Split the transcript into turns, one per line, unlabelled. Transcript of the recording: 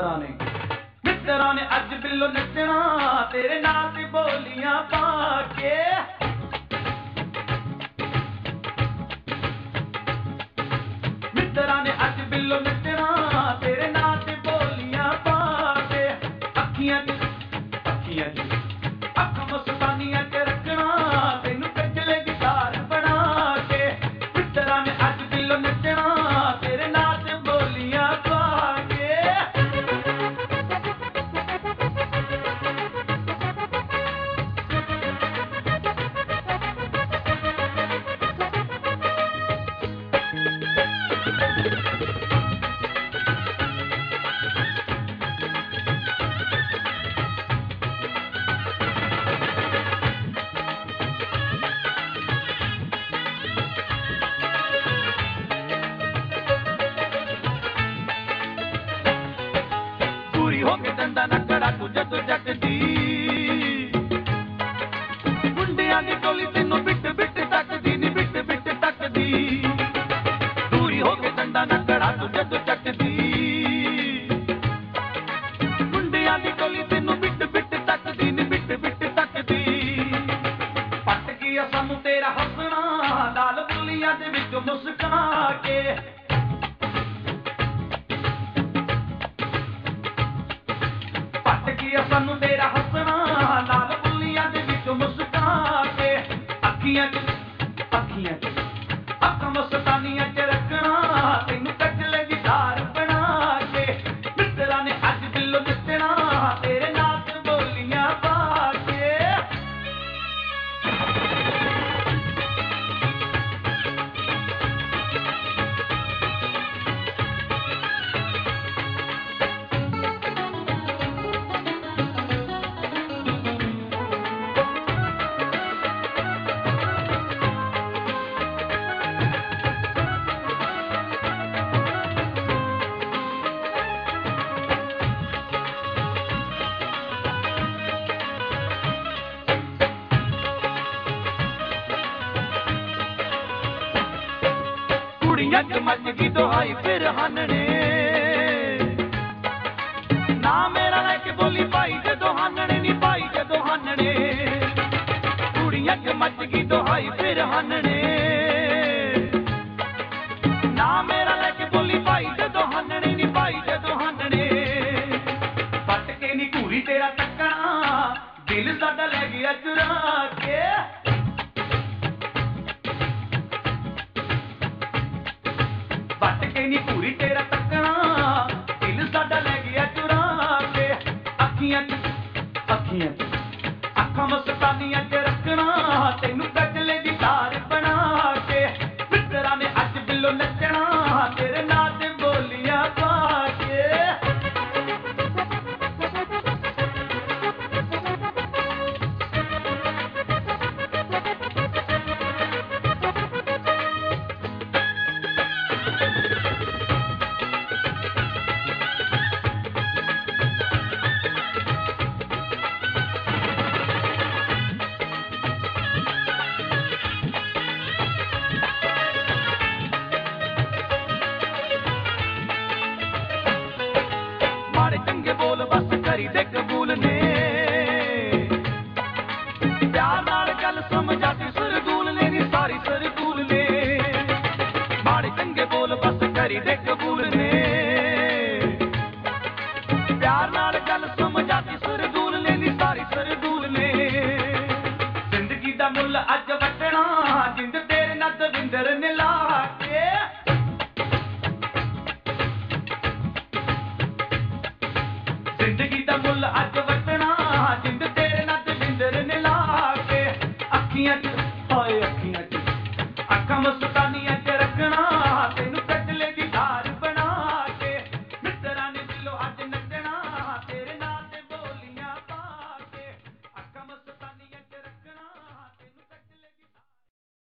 मित्तरां ने अज बिल्लो नचना तेरे नाल दी बोलियां पा के। मित्तरां ने अज बिल्लो नचना तेरे नाल दी बोलियां पा के। अखियां च अख मस्तानियां च रखना तेनू कजले दी तार बना के। मित्तरां ने अज बिल्लो नचना तेरे नाल दी बोलियां पा के। डंडा नकड़ा तू जद जगदी मुंडियां दी टोली तेनू बिट बिट तकदी नी बिट बिट तकदी। दूरी हो के डंडा नकड़ा तू जद जगदी मुंडियां दी टोली तेनू बिट बिट तकदी नी बिट बिट तकदी। पट गया सानू तेरा हसना लाल बुलियां दे विच मुस्का के। सानू तेरा हसना लाल बुलियां दे विच मुस्का के। अखियां च अख मस्तानियां च रखना तेनू कजले दी धार बना के। मित्तरां ने अज बिल्लो नचना तेरे नाल ते बोलियां पा के। मच की दुहाई फिर हनने ना मेरा लैके बोली पाई जदों हनने नी पाई जदों हनने। कुड़ियां च मच की दुहाई फिर हनने ना मेरा लैके बोली पाई जदों हनने नी पाई जदों हनने। पट के नी घूरी तेरा तकना दिल साडा लै गया चुरा के। पट के नी पूरी तेरा तकना दिल साडा लै गया चुरा के। अखियां च अखां मस्तानियां च रखना तेनू कजले दी तार बना के। मित्तरां ने अज बिल्लो नचना तेरे नाल ते बोलियां पा के। माड़े चंगे बोल बस करी दे कबूल ने प्यार नाल गल समझाती सरदूल ने नी सारी सरदूल ने। माड़े चंगे बोल बस करी दे कबूल ने प्यार नाल गल समझाती सरदूल ने नी सारी सरदूल ने। जिंदगी दा मुल अज वटना जिंद तेरे नाल दविंदर ने ला के। जिंदगी दा मुल अज वटना जिंद तेरे नाल दविंदर ने ला के। अखियां च अखां मस्तानियां च रखना